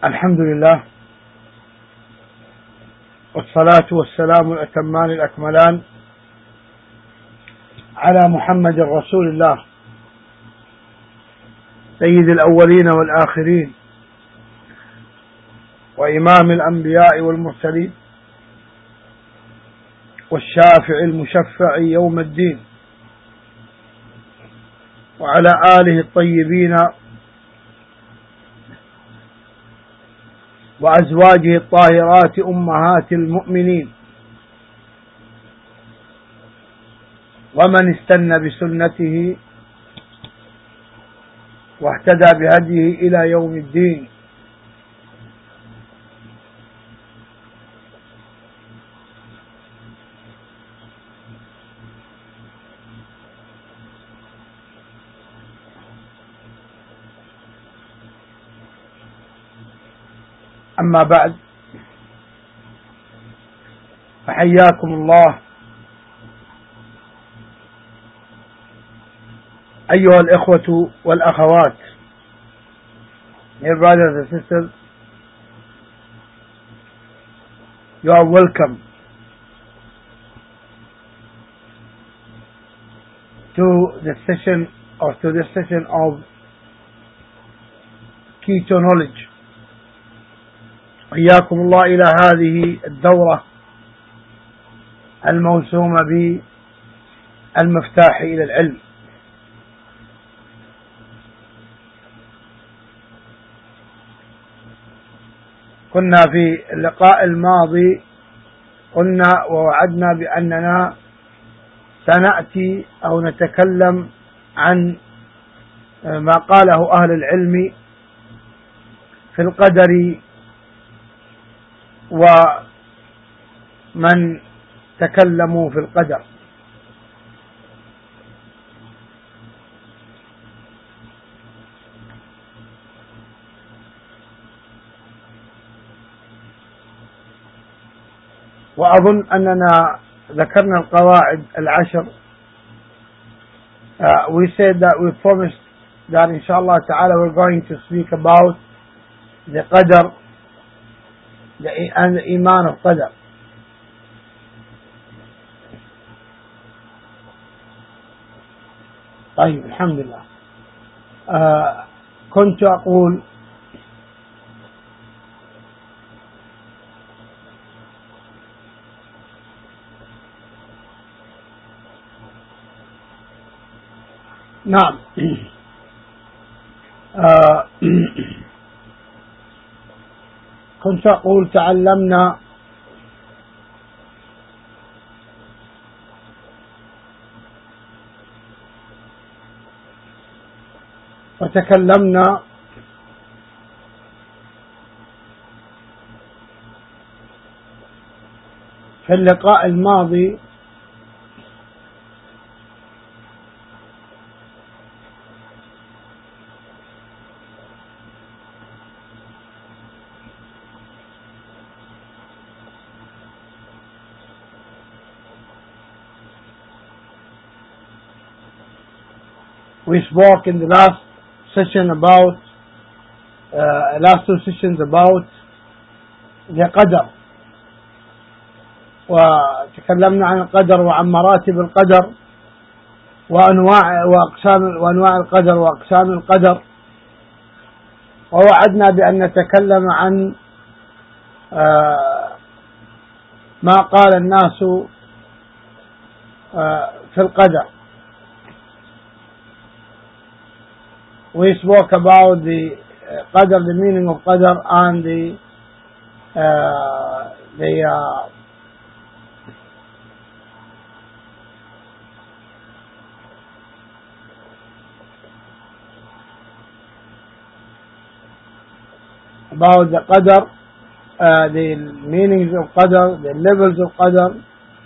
الحمد لله، والصلاة والسلام الأتمان الأكملان على محمد رسول الله سيد الأولين والآخرين وإمام الأنبياء والمرسلين والشافع المشفع يوم الدين، وعلى آله الطيبين وأزواجه الطاهرات أمهات المؤمنين، ومن استنى بسنته واهتدى بهديه إلى يوم الدين. أما بعد، فحياكم الله أيها الإخوة والأخوات. Dear brothers and sisters, you are welcome to the session of Key to Knowledge. حياكم الله إلى هذه الدورة الموسومة بالمفتاح إلى العلم. كنا في اللقاء الماضي قلنا ووعدنا بأننا سنأتي أو نتكلم عن ما قاله أهل العلم في القدر ومن تكلموا في القدر. وأظن أننا ذكرنا القواعد العشر. We said that we promised that inshallah ta'ala we're going to speak about the qadr and the iman of qadr. طيب الحمد لله. كنت أقول نعم كنت أقول تعلمنا وتكلمنا في اللقاء الماضي we spoke in the last session about last two sessions about the qadr, وتكلمنا عن القدر وعن مراتب القدر وأنواع القدر وأقسام القدر، ووعدنا بأن نتكلم عن ما قال الناس في القدر. We spoke about the qadr, the meaning of qadr, and about the qadr, the meanings of qadr, the levels of qadr,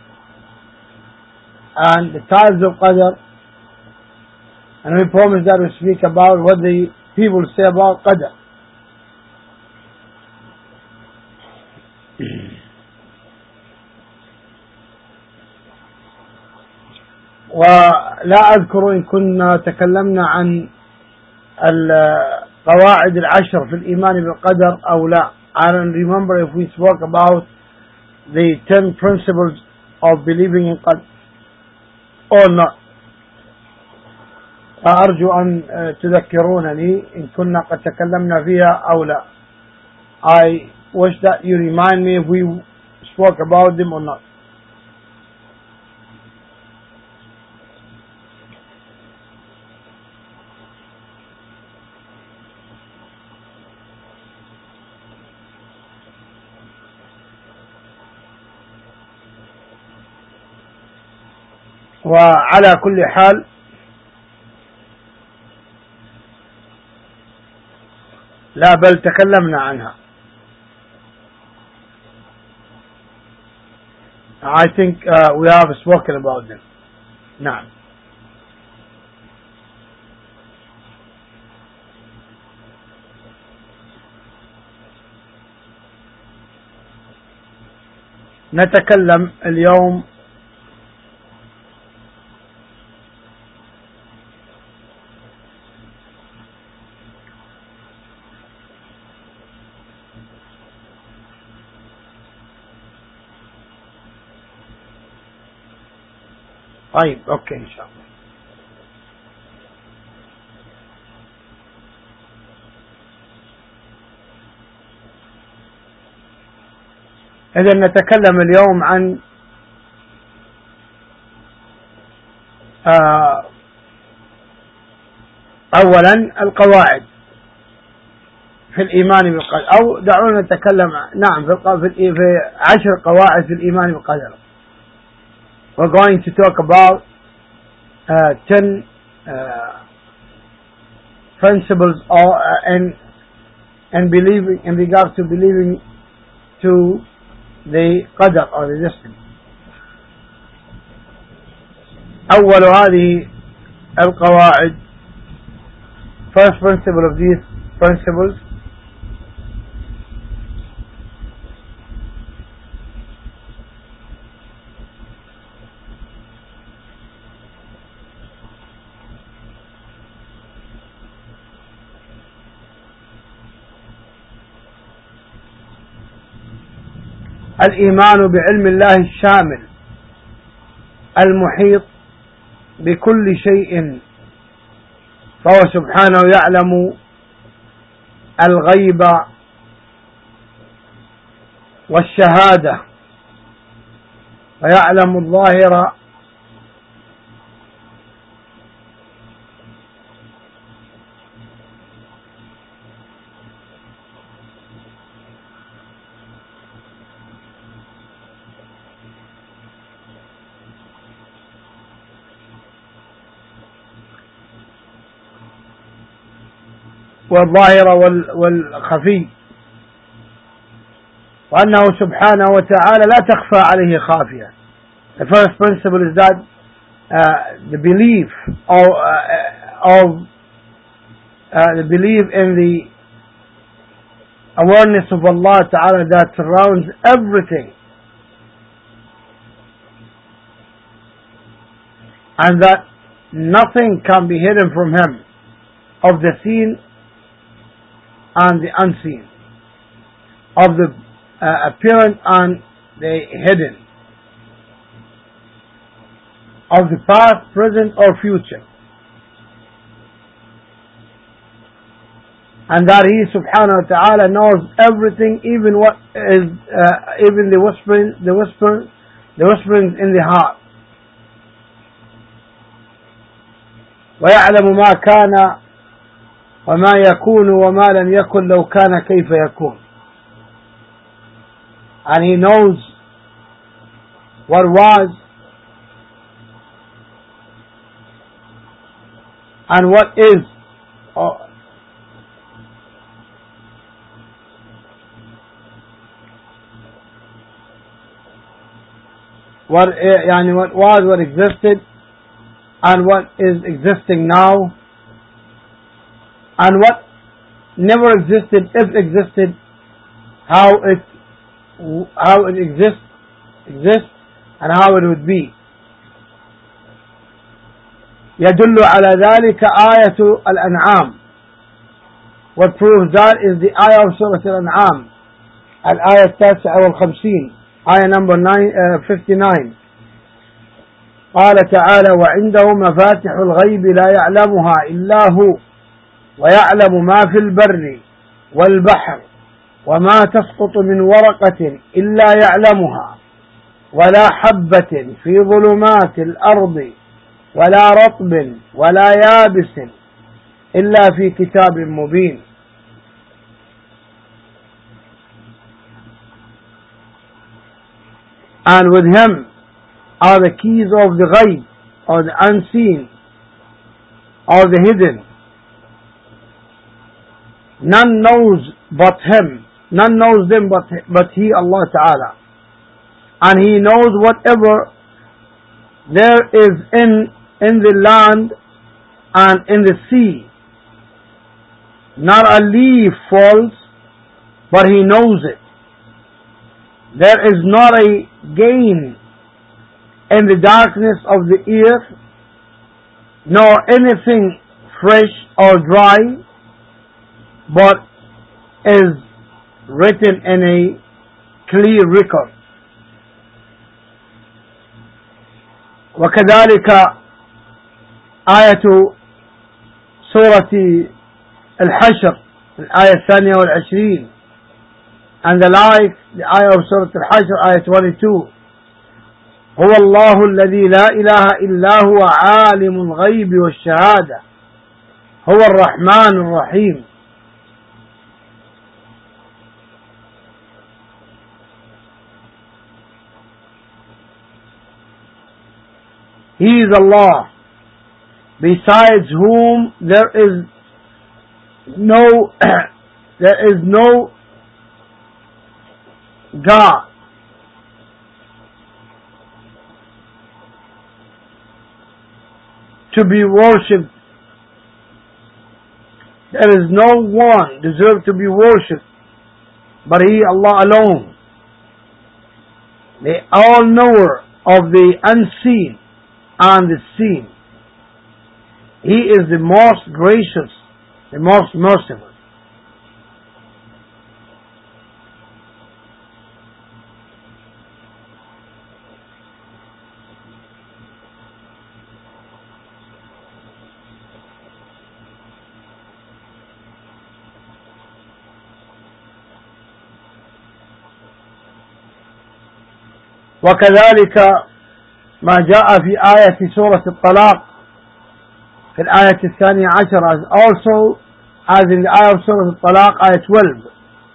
and the types of qadr. And we promised that we speak about what the people say about qadr. ولا أذكر إن كنا تكلمنا عن قواعد العشر في الإيمان بالقدر أو لا. I don't remember if we spoke about the 10 principles of believing in qadr or not. فأرجو أن تذكرونني إن كنا قد تكلمنا فيها أو لا. I wish that you remind me if we spoke about them or not. وعلى كل حال لا بل تكلمنا عنها. I think we have spoken about them. نعم. نتكلم اليوم طيب اوكي ان شاء الله. إذا نتكلم اليوم عن اولا القواعد في الإيمان بالقدر، أو دعونا نتكلم نعم في 10 قواعد في الإيمان بالقدر. We're going to talk about 10 principles and believing in regards to believing to the qadr or the destiny. أول هذه القواعد, first principle of these principles, الإيمان بعلم الله الشامل المحيط بكل شيء، فهو سبحانه يعلم الغيب والشهادة ويعلم الظاهر والظاهر والخفي، وأنه سبحانه وتعالى لا تخفى عليه خافية. The first principle is that the belief the belief in the awareness of Allah Ta'ala that surrounds everything, and that nothing can be hidden from Him, of the seen and the unseen, of the apparent and the hidden, of the past, present or future, and that He subhanahu wa ta'ala knows everything, even what is even the whisperings in the heart. ويعلم ما كان وما يكون وما لم يكن لو كان كيف يكون. And He knows what was and what is, what was, what existed, and what is existing now, and what never existed, if existed, how it exists, and how it would be. يدل على ذلك آية الأنعام What proves that is the ayah of Surah Al-An'am, al-ayah التاسعة والخمسين, ayah number 59. قال تعالى: وعنده مفاتح الغيب لا يعلمها إلا هو ويعلم ما في البر والبحر وما تسقط من ورقة إلا يعلمها ولا حبة في ظلمات الأرض ولا رطب ولا يابس إلا في كتاب مبين. And with him are the keys of the ghaib, or the unseen, or the hidden. None knows but him. None knows them but he, Allah Ta'ala. And he knows whatever there is in the land and in the sea. Not a leaf falls, but he knows it. There is not a gain in the darkness of the earth, nor anything fresh or dry, but is written in a clear record. وكذلك آية سورة الحشر الآية الثانية والعشرين, and the like, the ayah of Surah Al-Hashr, ayah 22. هو الله الذي لا إله إلا هو عالم الغيب والشهادة هو الرحمن الرحيم. He is Allah, besides whom there is no God. To be worshipped. There is no one deserved to be worshipped but He, Allah alone, the all-knower of the unseen and the seen. He is the most gracious, the most merciful. وكذلك ما جاء في آية سورة الطلاق في الآية الثانية عشر, also as in the ayah of Surah Al-Talaq, ayah 12.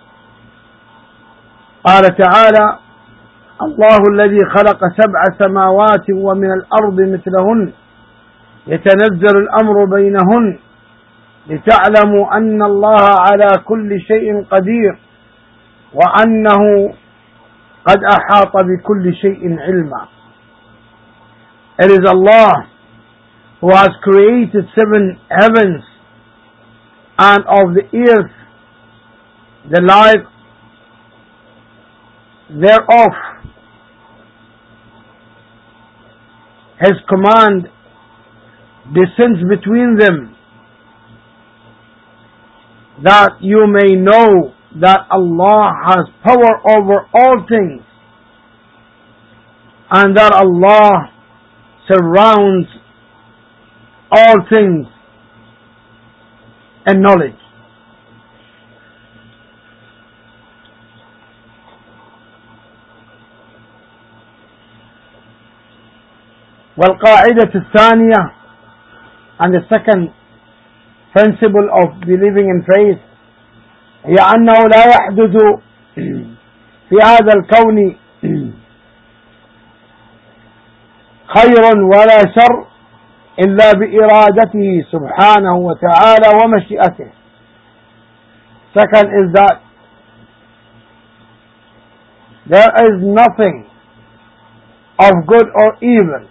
قال تعالى: الله الذي خلق 7 سماوات ومن الأرض مثلهن يتنزل الأمر بينهن لتعلموا أن الله على كل شيء قدير وأنه قد أحاط بكل شيء علما. It is Allah who has created 7 heavens and of the earth the like thereof. His command descends between them, that you may know that Allah has power over all things, and that Allah surrounds all things in knowledge. والقاعدة الثانية, and the second principle of believing in faith, هي أنه لا يحدث في هذا الكون خير ولا شر إلا بإرادته سبحانه وتعالى ومشيئته. Second is that there is nothing of good or evil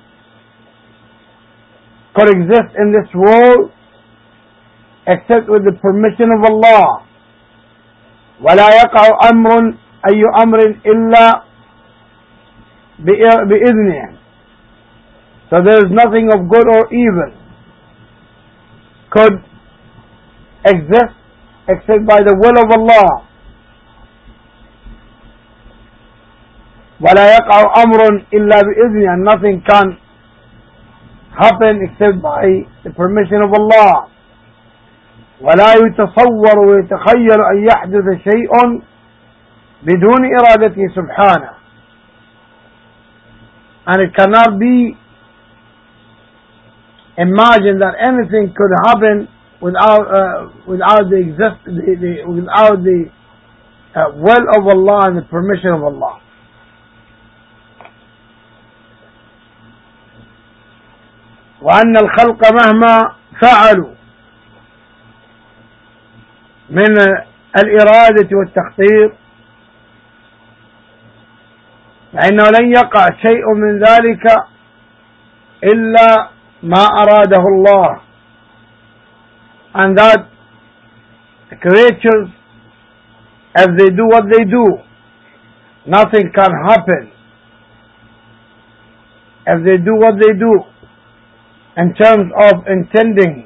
could exist in this world except with the permission of Allah. ولا يقع أمر أي أمر إلا بإذنه. So there is nothing of good or evil could exist except by the will of Allah. وَلَا يَقْعُ أَمْرٌ إِلَّا بِإِذْنِهِ, and nothing can happen except by the permission of Allah. وَلَا يُتَصَوَّرُ وَيَتَخَيَّلُ أَنْ يَحْدُثَ شَيْءٌ بِدُونِ إِرَادَتِهِ سُبْحَانَهُ. And it cannot be imagined that anything could happen without the will of Allah and the permission of Allah. وأن الخلق مهما فعلوا من الإرادة والتخطيط فإنه لن يقع شيء من ذلك إلا ما أراده الله, and that the creatures, if they do what they do, nothing can happen. If they do what they do in terms of intending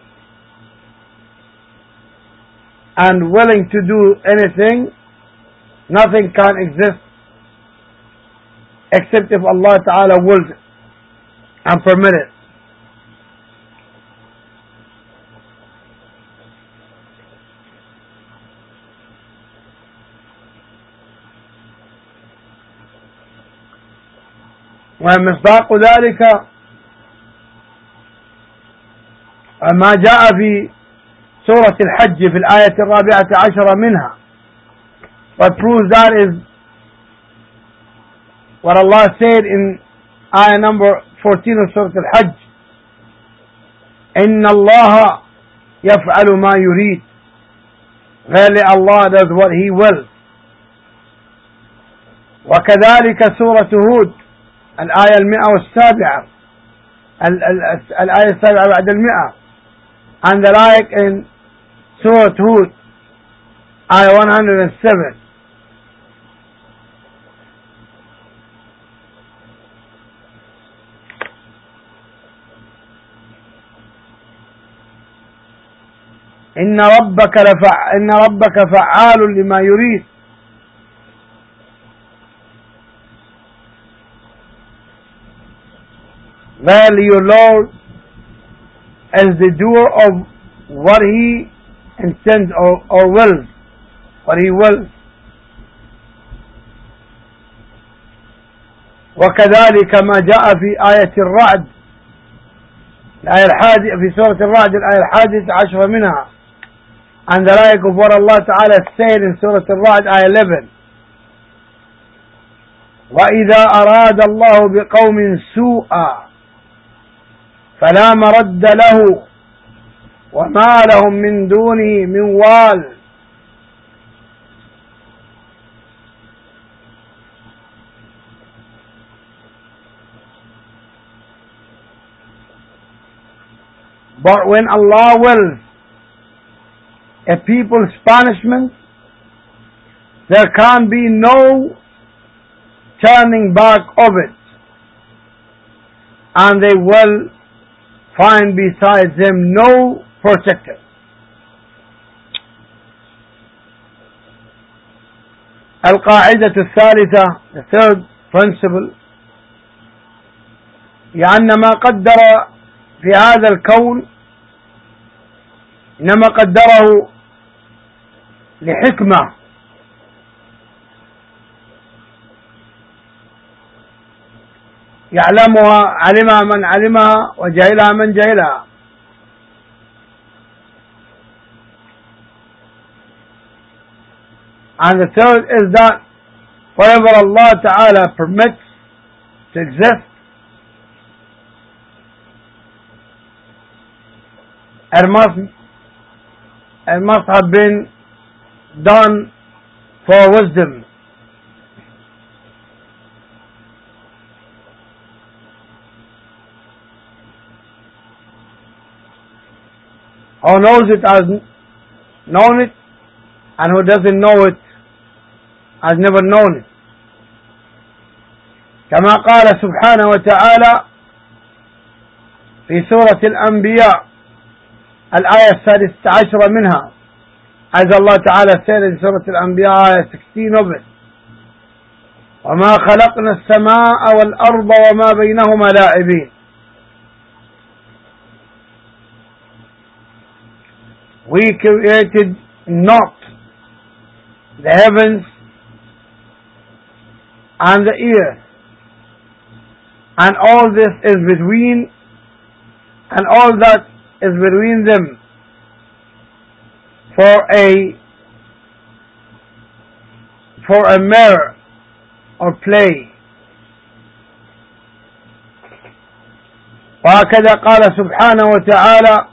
and willing to do anything, nothing can exist except if Allah Ta'ala wills it and permit it. ومصداق ذلك ما جاء في سورة الحج في الآية 14 منها. What proves that is what Allah said in ayah number 14 of Surah Al-Hajj, إن الله يفعل ما يريد. Verily Allah does what He wills. وكذلك سورة هود الآية 107, الآية 7 بعد 100, and the like in Surah Hud, ayah 107. إن ربك فعال لما يريد. Verily your Lord is the doer of what He intends or wills, what He wills. وكذلك ما جاء في آية الرعد الآية الحادية في سورة الرعد الآية 11 منها, and the like of what Allah Ta'ala said in Surah Al-Ra'd ayah 11. وإذا أراد الله بقوم سوءا فلا مرد له وما لهم من دونه من وال. But when Allah wills a people's punishment, there can be no turning back of it, and they will find besides them no protector. القاعدة الثالثة, the third principle, لأن ما قدر في هذا الكون إنما قدره لحكمة يعلمها علمها من علمها وجهلها من جهلها. And the third is that whatever Allah Ta'ala permits to exist, it must have been done for wisdom. Who knows it has known it, and who doesn't know it has never known it. كما قال سبحانه وتعالى في سورة الأنبياء الآية 16 منها, as Allah Ta'ala said in Surah Al-Anbiya, ayah 16 of it, وَمَا خَلَقْنَا السَّمَاءَ وَالْأَرْضَ وَمَا بَيْنَهُمَا لَاعِبِينَ. We created not the heavens and the earth, and all this is between, and all that is between them for a mere or play. وهكذا قال سبحانه وتعالى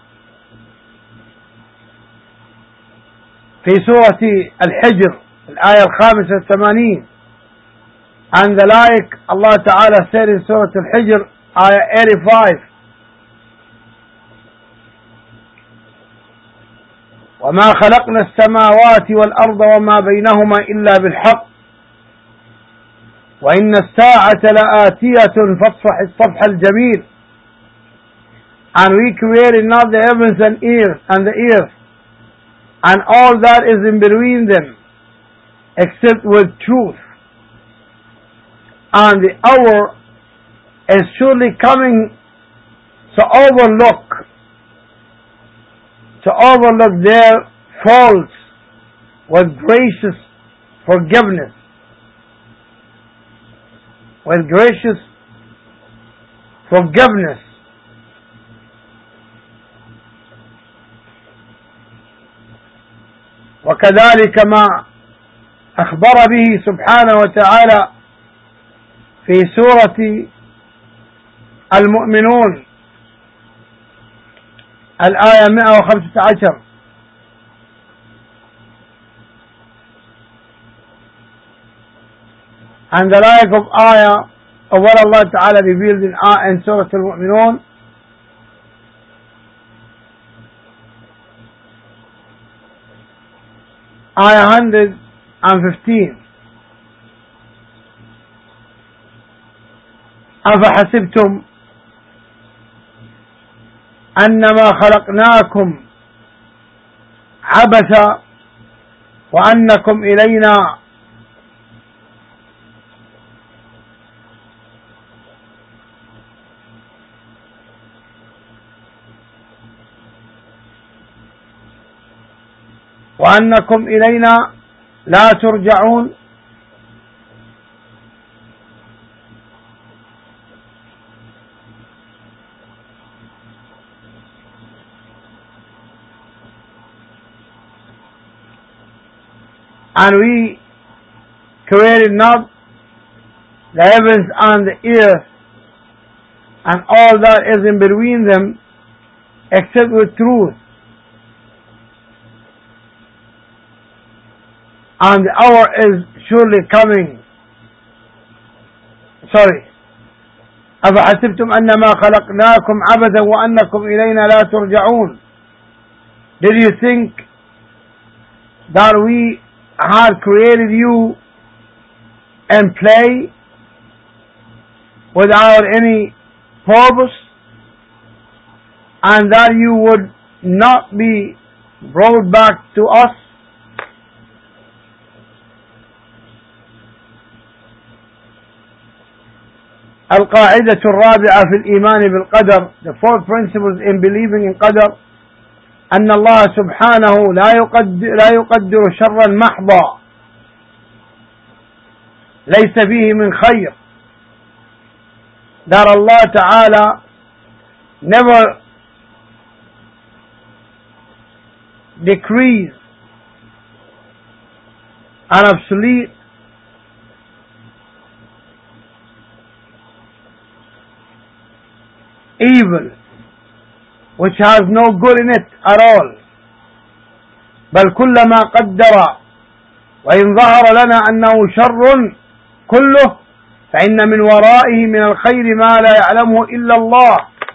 في سورة الحجر الآية 85. And the like Allah Ta'ala said in Surah Al-Hijr, ayah 85, وَمَا خَلَقْنَا السَّمَاوَاتِ وَالْأَرْضَ وَمَا بَيْنَهُمَا إِلَّا بِالْحَقِّ وَإِنَّ السَّاعَةَ لَآتِيَةٌ فَاصْفَحِ الصَّفْحَ الْجَمِيلَ. And we created not the heavens and the earth and all that is in between them, except with truth. And the hour is surely coming to overlook their faults with gracious forgiveness, with gracious forgiveness. وكذلك ما أخبر به سبحانه وتعالى في سورة المؤمنون الآية 115. And the like of ayah of what Allah Ta'ala revealed in Surah Al-Mu'minun, ayah 115. أفحسبتم أنما خلقناكم عبثا وأنكم إلينا لا ترجعون. And we created not the heavens and the earth and all that is in between them except with truth. And the hour is surely coming. أفحسبتم أنما خلقناكم عبثا وأنكم إلينا لا ترجعون. Did you think that we had created you and play without any purpose, and that you would not be brought back to us? القاعدة الرابعة في الإيمان بالقدر, the fourth principle in believing in qadr, أن الله سبحانه لا يقدر شرا محضا ليس فيه من خير. That Allah Ta'ala never decrees an obsolete evil which has no good in it at all. بل كلما قدر وإن ظهر لنا أنه شر كله فإن من ورائه من الخير ما لا يعلمه إلا الله.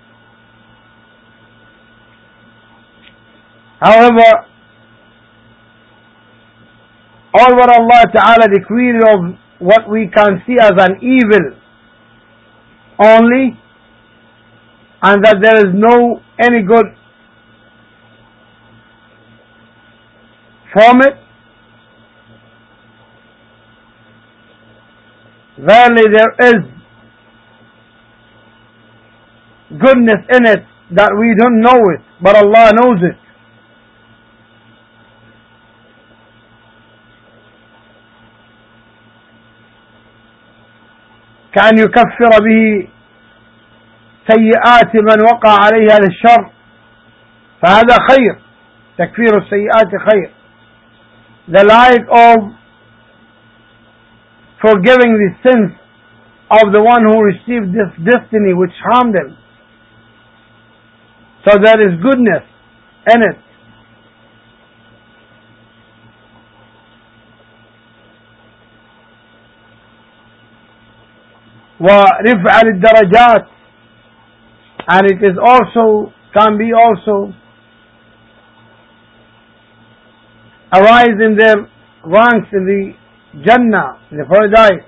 However, all what Allah Ta'ala decreed of what we can see as an evil only, and that there is no any good from it, verily there is goodness in it that we don't know it, but Allah knows it. كأن يكفر به سيئات من وقع عليه هذا الشر، فهذا خير، تكفير السيئات خير. The like of forgiving the sins of the one who received this destiny which harmed him. So there is goodness in it. ورفع للدرجات, and it is also, can be also a rise in their ranks in the Jannah, in the paradise.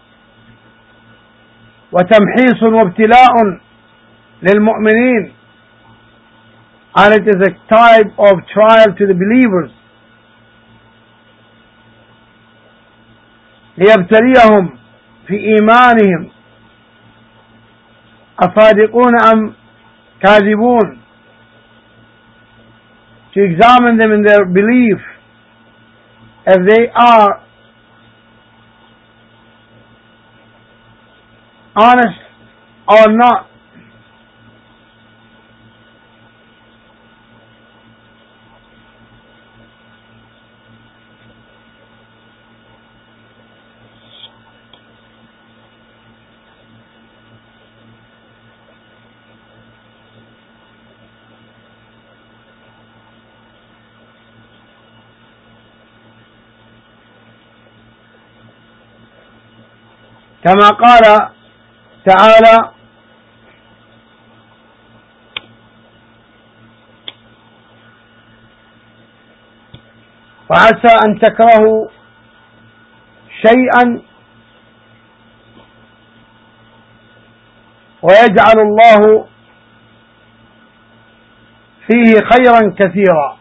وتمحيص وابتلاء للمؤمنين, and it is a type of trial to the believers. ليبتليهم في إيمانهم أصادقون أم كاذبون, to examine them in their belief, if they are honest or not. كما قال تعالى وعسى أن تكرهوا شيئا ويجعل الله فيه خيرا كثيرا.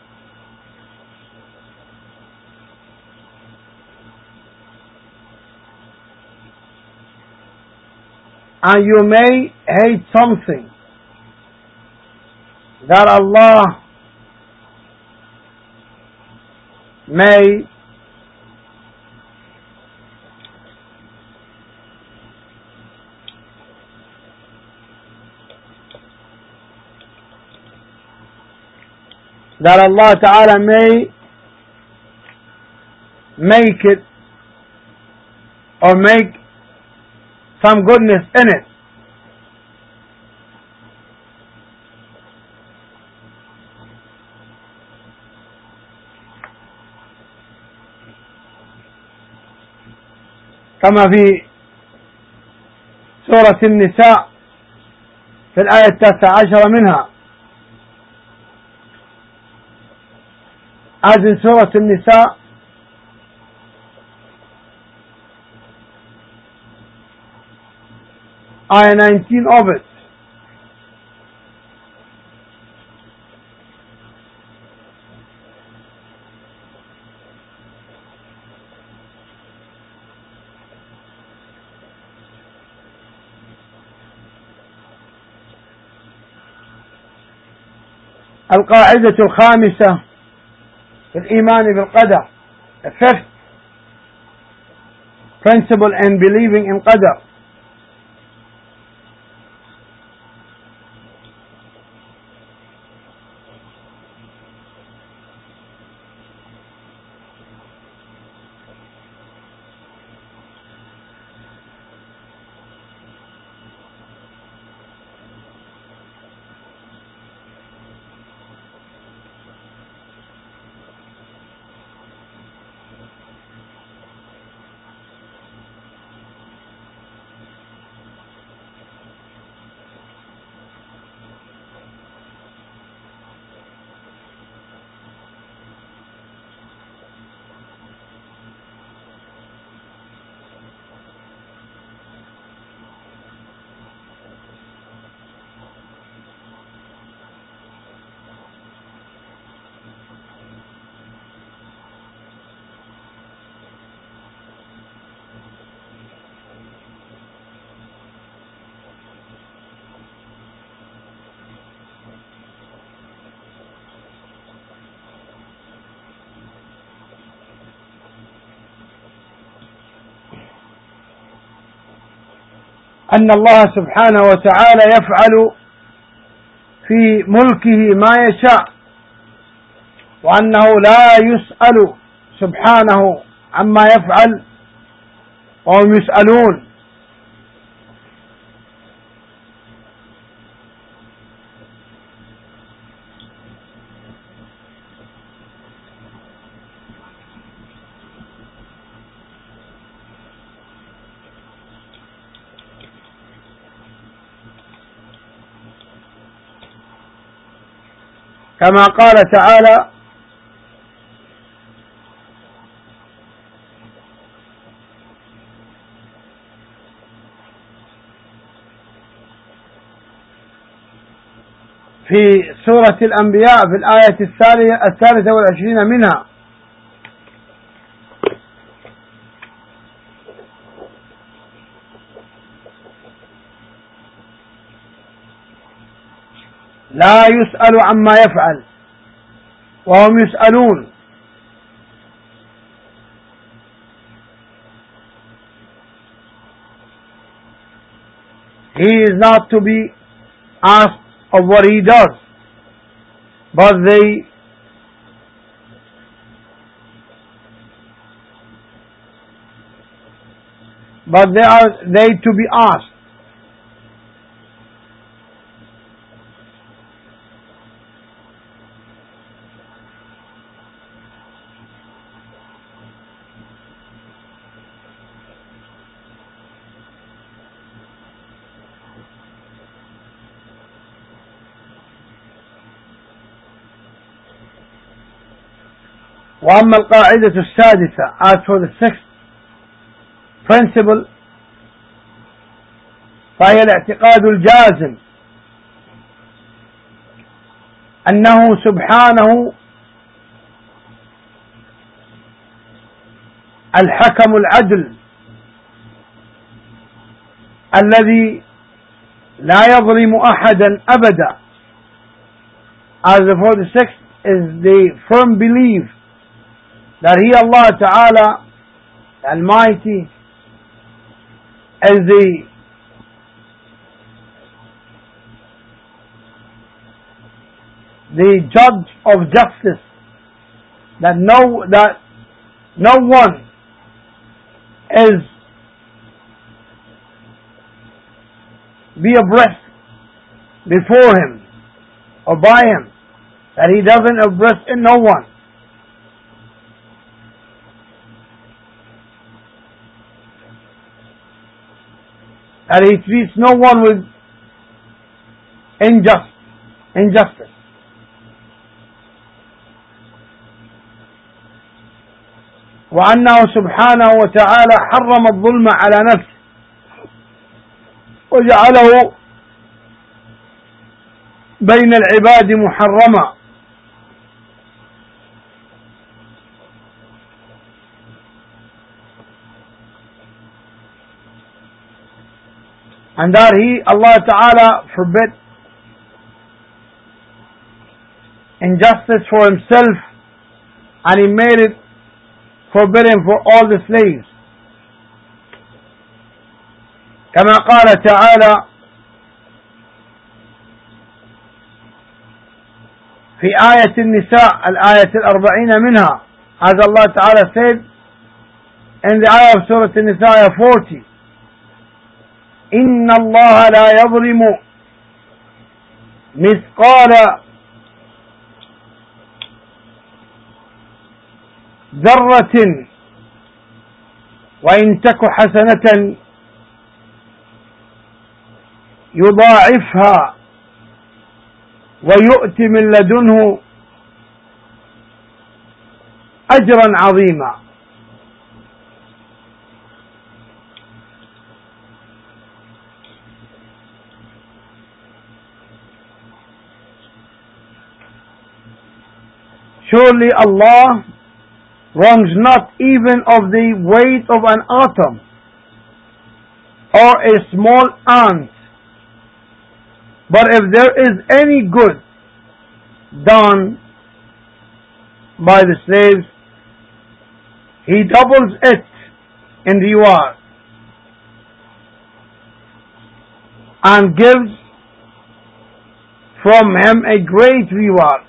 And you may hate something that Allah may Allah Ta'ala may make it or make some goodness in it. كما في سورة النساء في الآية 19 منها, as in سورة النساء ayah 19 of it. القاعدة الخامسة في الإيمان بالقدر, the fifth principle in believing in qadar. أن الله سبحانه وتعالى يفعل في ملكه ما يشاء، وأنه لا يسأل سبحانه عما يفعل وهم يسألون. كما قال تعالى: في سورة الأنبياء في الآية 23 منها: لا يسأل عما يفعل وهم يسألون. He is not to be asked of what he does, but they are to be asked. وأما القاعدة السادسة, as for the sixth principle, فهي الاعتقاد الجازم أنه سبحانه الحكم العدل الذي لا يظلم أحدا أبدا. As for the sixth is the firm belief that He, Allah Ta'ala, Almighty, is the judge of justice, that no one is be abreast before Him or by Him, that He doesn't abreast in no one. That He treats no one with injustice. وأنه سبحانه وتعالى حرم الظلم على نفسه وجعله بين العباد محرما. And that He, Allah Ta'ala, forbid injustice for Himself, and He made it forbidden for all the slaves. كما قال تعالى في آية النساء الآية 40 منها, as Allah Ta'ala said in the ayah of Surah An-Nisa 40, إن الله لا يظلم مثقال ذرة وإن تك حسنة يضاعفها ويؤت من لدنه أجرا عظيما. Surely Allah wrongs not even of the weight of an atom or a small ant, but if there is any good done by the slaves, He doubles it in the reward. and gives from him a great reward.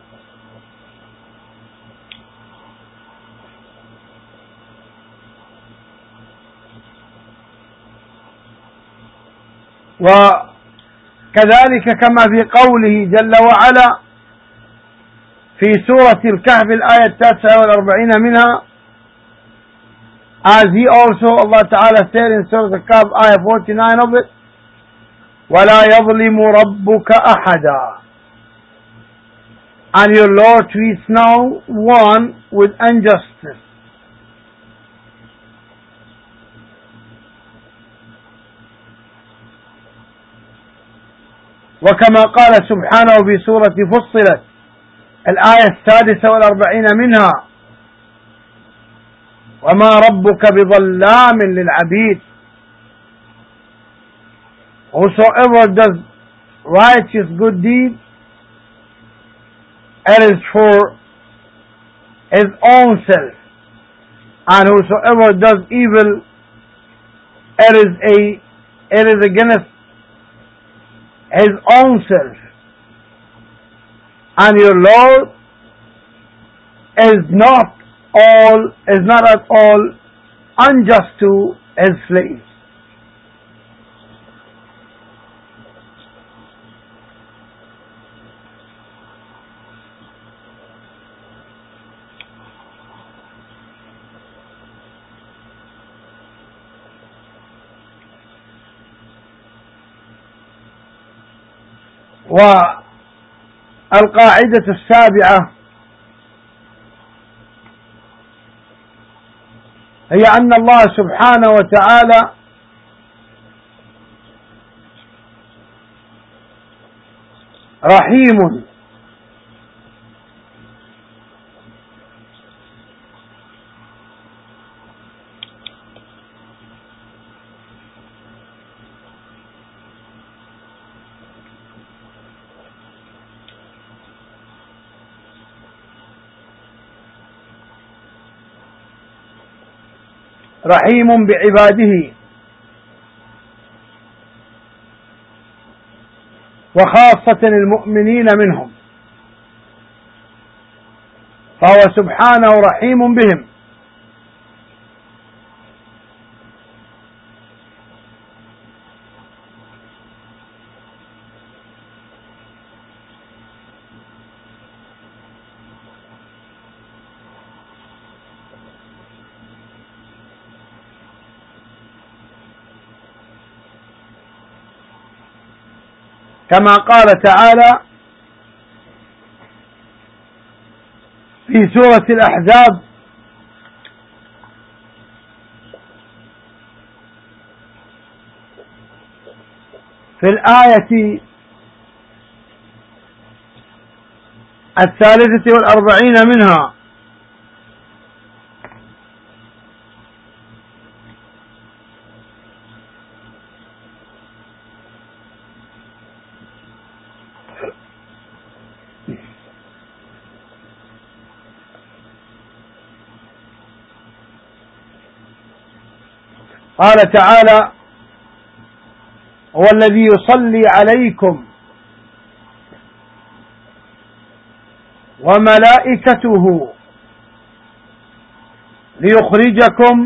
وكذلك كما في قوله جل وعلا في سورة الكهف الآية 49 منها, as he also, Allah Ta'ala said in Surah Al-Kahf, ayah 49 of it, وَلَا يَظْلِمُ رَبُّكَ أَحَدًا, and your Lord treats no one with injustice. وكما قال سبحانه في سورة فصلت الآية 46 منها, وما ربك بظلام للعبيد, whosoever does righteous good deeds, it is for his own self, and whosoever does evil, it is against his own self. And your Lord is not at all unjust to his slaves. والقاعدة السابعة هي أن الله سبحانه وتعالى رحيم بعباده, وخاصة المؤمنين منهم, فهو سبحانه رحيم بهم. كما قال تعالى في سورة الأحزاب في الآية 43 منها, قال تعالى هو الذي يصلي عليكم وملائكته ليخرجكم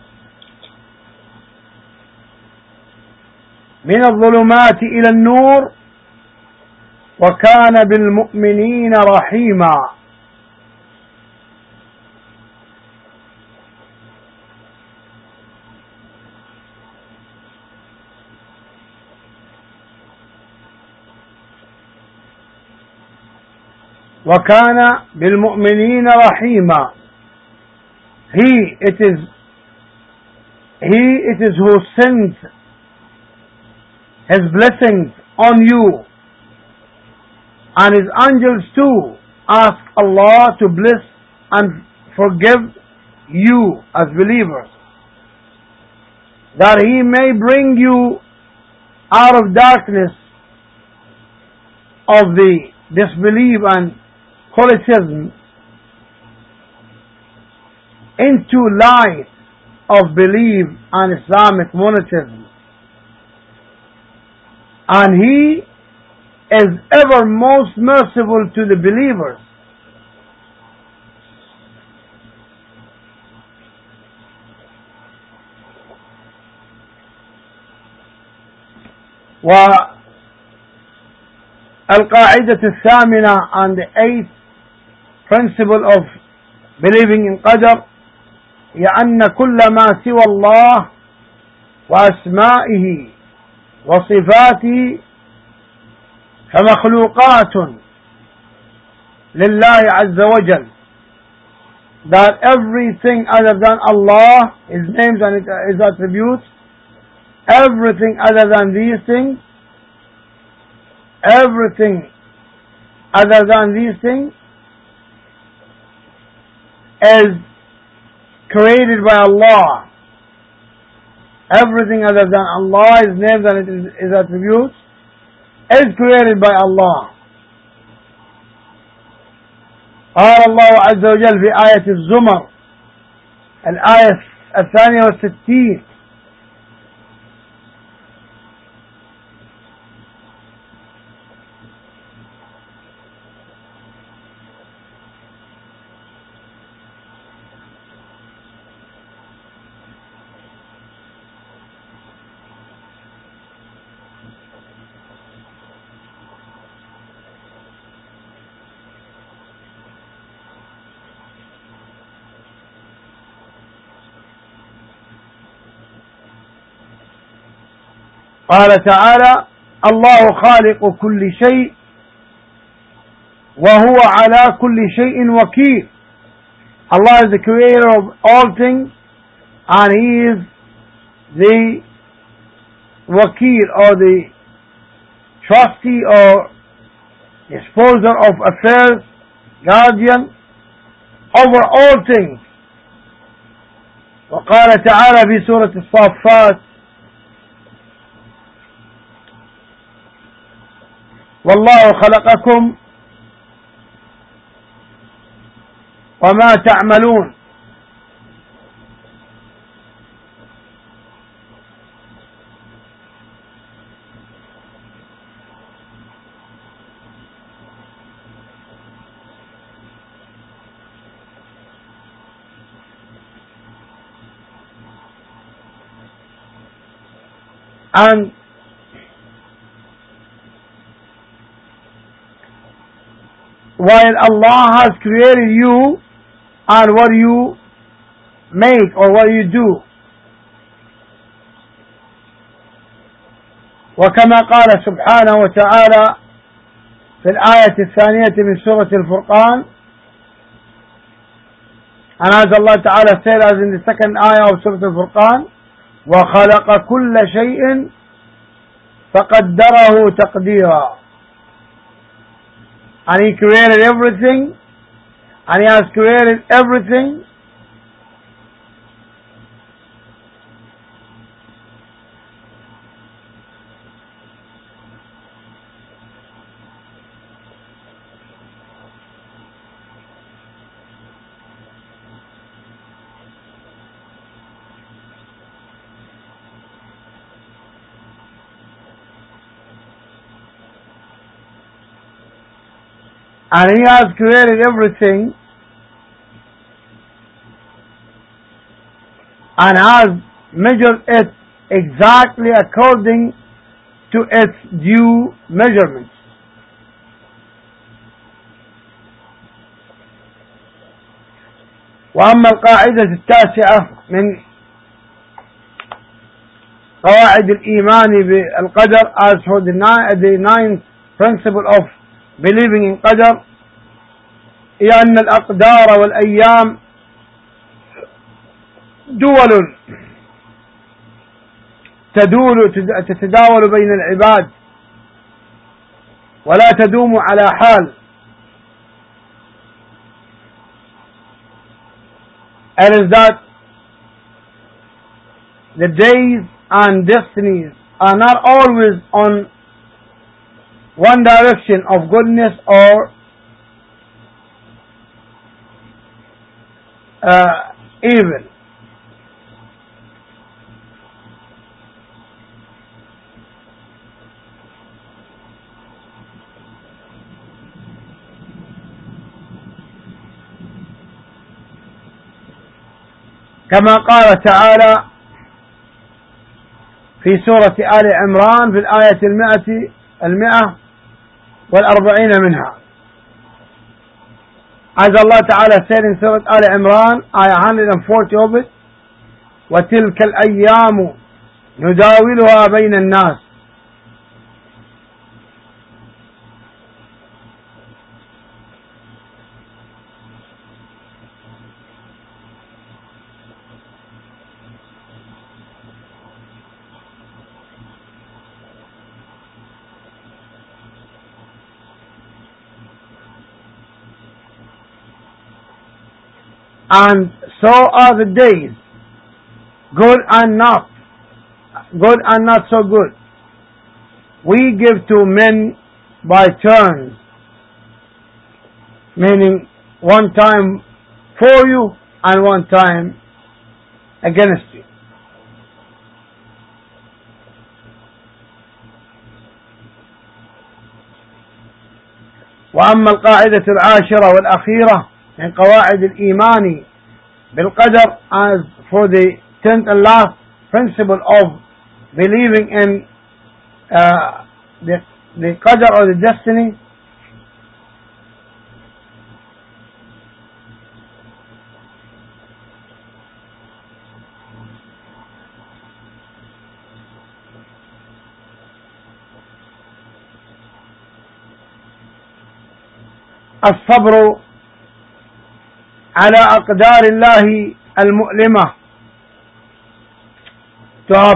من الظلمات إلى النور وكان بالمؤمنين رحيما. وكان بالمؤمنين رحيما. He it is who sends his blessings on you, and his angels too ask Allah to bless and forgive you as believers, that he may bring you out of darkness of the disbelief and polytheism into light of belief and Islamic monotheism. and He is ever most merciful to the believers. والقاعدة الثامنة and the eighth principle of believing in qadr هي أن كل ما سوى الله وأسمائه وصفاته فمخلوقات لله عز وجل. That everything other than Allah, His names and His attributes, everything other than these things, everything other than these things is created by Allah. Everything other than Allah, His names and His attributes, is created by Allah. قال الله عز وجل في آية الزمر الآية 62: قال تعالى: الله خالق كل شيء وهو على كل شيء وكيل. Allah is the creator of all things and He is the wakil, or the trustee or disposer of affairs, guardian over all things. وقال تعالى في سورة الصافات: والله خلقكم وما تعملون. And while Allah has created you and what you make or what you do, وكما قال سبحانه وتعالى في الآية الثانية من سورة الفرقان, and as Allah Ta'ala said as in the second ayah of Surah Al-Furqan, وَخَلَقَ كُلَّ شَيْءٍ فَقَدَّرَهُ تَقْدِيرًا. And He created everything, and He has created everything and He has created everything and has measured it exactly according to its due measurements. وأما القاعدة التاسعة من قواعد الإيمان بالقدر, as for the ninth principle of believing in qadr, هي أن الأقدار والأيام دول تتداول بين العباد ولا تدوم على حال. It is that the days and destinies are not always on one direction of goodness or evil. كما قال تعالى في سورة آل عمران في الآية 140 منها. As Allah Ta'ala said in Surah Al Imran, ayah 140 of it, وَتِلْكَ الْأَيَّامُ نُدَاوِلُهَا بَيْنَ النَّاسِ. And so are the days, good and not so good. We give to men by turns, meaning one time for you and one time against you. وأما القاعدة العاشرة والأخيرة من قواعد الإيمان بالقدر, as for the 10th and last principle of believing in the qadr or the destiny, الصبر على أقدار الله المؤلمة, to have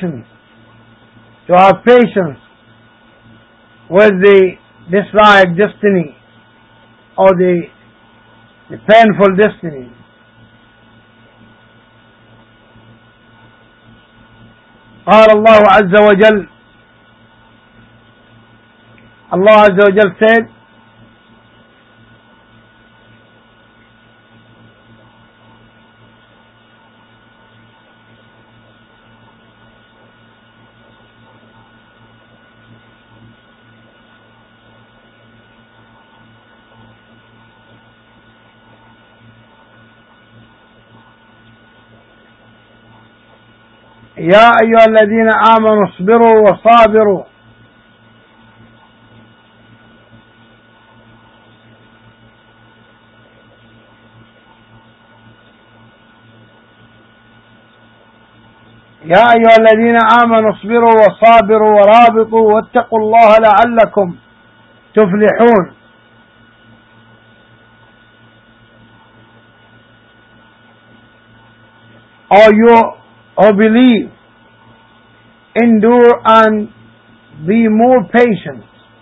patience with the desired destiny or the painful destiny. قال الله عز وجل, Allah عز وجل said, يا أيها الذين آمنوا اصبروا وصابروا يا أيها الذين آمنوا اصبروا وصابروا ورابطوا واتقوا الله لعلكم تفلحون. Or you who believe, endure and be more patient.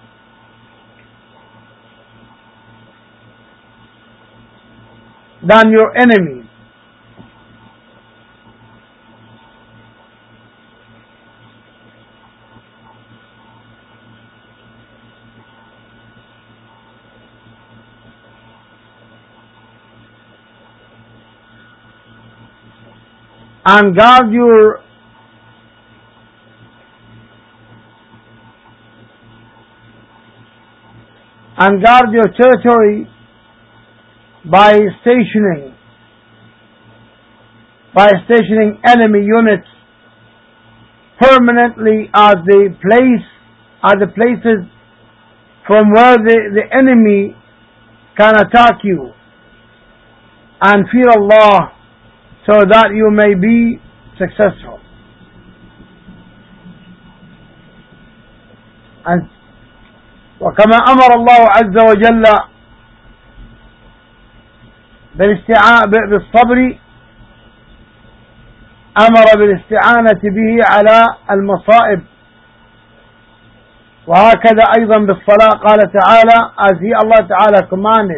Than your enemies. And guard your territory by stationing enemy units permanently at the places from where the enemy can attack you, and fear Allah so that you may be successful. And وكما أمر الله عز وجل بالصبر أمر بالاستعانة به على المصائب. وهكذا أيضا بالصلاة قال تعالى, as he Allah Ta'ala commanded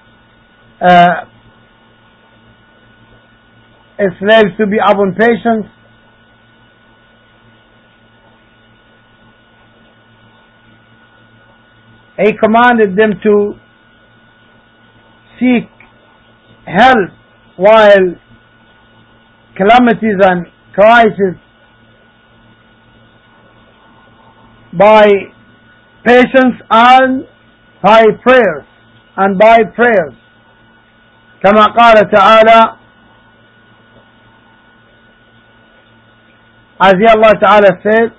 slaves to be upon patience, he commanded them to seek help while calamities and crises by patience and by prayers كما قال تعالى As Allah Ta'ala said,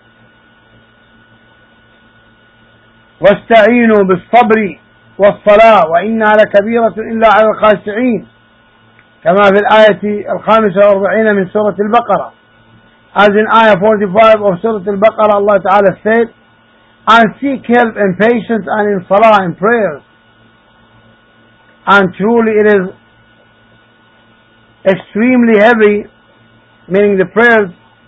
وَاسْتَعِينُوا بِالصَّبْرِ وَالصَّلَاةِ وَإِنَّهَا لَكَبِيرَةٌ إِلَّا عَلَى الْخَاشِعِينَ كما في الآية 45 من سورة البقرة. As in ayah 45 of Surah Al-Baqarah, Allah Ta'ala said, and seek help in patience and in salah, in prayers. And truly it is extremely heavy, meaning the prayers,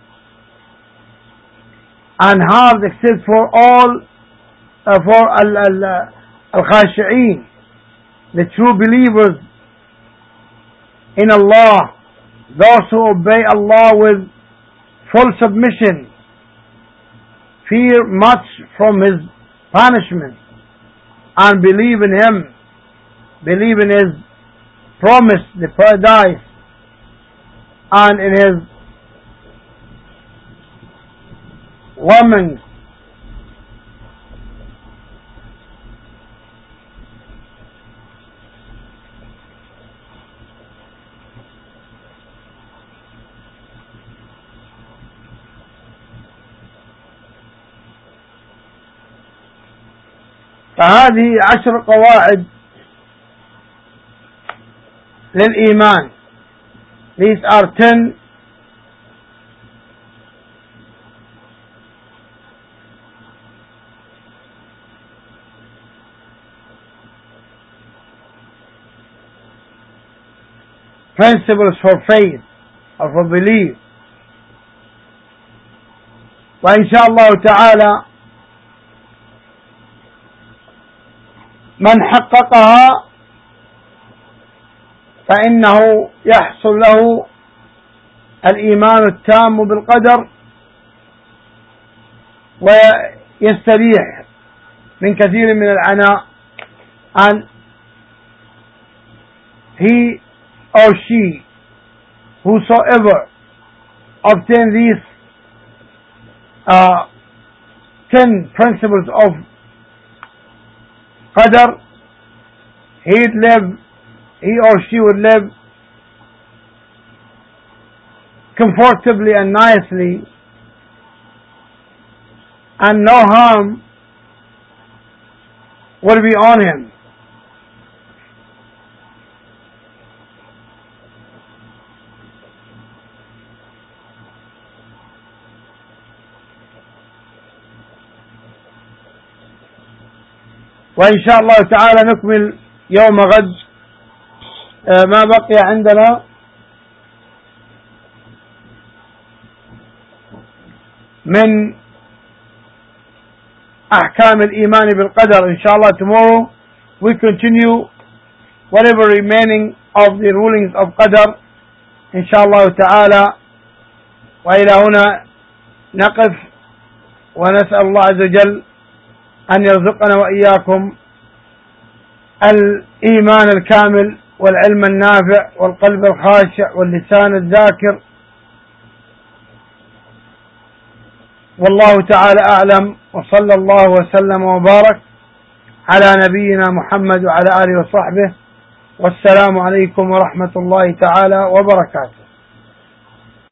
and hard except for all, for al-khashi'een, the true believers in Allah, those who obey Allah with full submission, fear much from His punishment, and believe in Him, believe in His promise, the paradise, and in His warnings. فهذه 10 قواعد للإيمان. These are 10 principles for faith or for belief. وإن شاء الله تعالى من حققها فإنه يحصل له الإيمان التام بالقدر ويستريح من كثير من العناء. And he or she, whosoever obtain these 10 principles of Qadr, he or she would live comfortably and nicely, and no harm will be on him. وإن شاء الله تعالى نكمل يوم غد ما بقي عندنا من أحكام الإيمان بالقدر. إن شاء الله tomorrow we continue whatever remaining of the rulings of قدر إن شاء الله تعالى. وإلى هنا نقف ونسأل الله عز وجل أن يرزقنا وإياكم الإيمان الكامل والعلم النافع والقلب الخاشع واللسان الذاكر. والله تعالى أعلم، وصلى الله وسلم وبارك على نبينا محمد وعلى آله وصحبه، والسلام عليكم ورحمة الله تعالى وبركاته.